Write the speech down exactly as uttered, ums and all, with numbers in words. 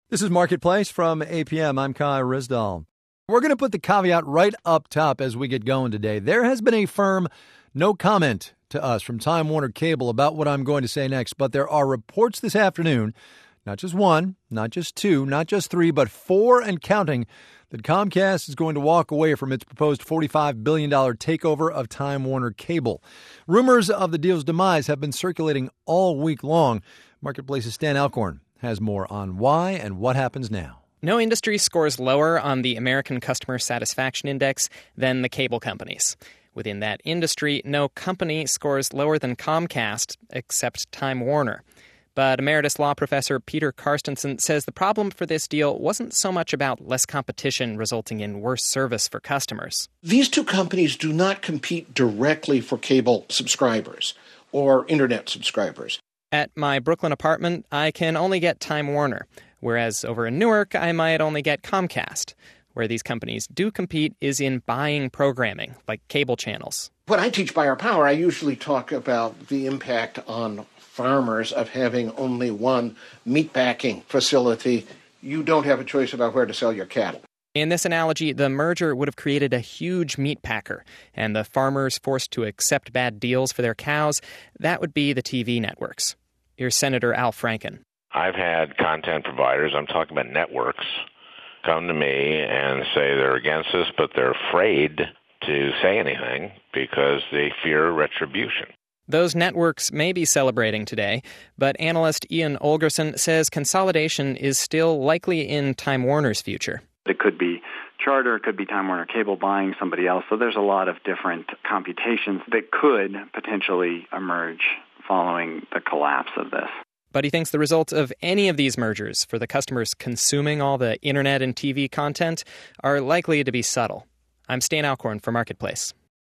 This is Marketplace from A P M. I'm Kai Risdall. We're going to put the caveat right up top as we get going today. There has been a firm no comment to us from Time Warner Cable about what I'm going to say next, but there are reports this afternoon, not just one, not just two, not just three, but four and counting, that Comcast is going to walk away from its proposed forty-five billion dollars takeover of Time Warner Cable. Rumors of the deal's demise have been circulating all week long. Marketplace's Stan Alcorn has more on why and what happens now. No industry scores lower on the American Customer Satisfaction Index than the cable companies. Within that industry, no company scores lower than Comcast, except Time Warner. But emeritus law professor Peter Carstensen says the problem for this deal wasn't so much about less competition resulting in worse service for customers. These two companies do not compete directly for cable subscribers or internet subscribers. At my Brooklyn apartment, I can only get Time Warner, whereas over in Newark, I might only get Comcast. Where these companies do compete is in buying programming, like cable channels. When I teach Buyer Power, I usually talk about the impact on farmers of having only one meatpacking facility. You don't have a choice about where to sell your cattle. In this analogy, the merger would have created a huge meat packer, and the farmers forced to accept bad deals for their cows, that would be the T V networks. Here's Senator Al Franken. I've had content providers, I'm talking about networks, come to me and say they're against us, but they're afraid to say anything because they fear retribution. Those networks may be celebrating today, but analyst Ian Olgerson says consolidation is still likely in Time Warner's future. It could be Charter, it could be Time Warner Cable buying somebody else. So there's a lot of different computations that could potentially emerge following the collapse of this. But he thinks the results of any of these mergers for the customers consuming all the internet and T V content are likely to be subtle. I'm Stan Alcorn for Marketplace.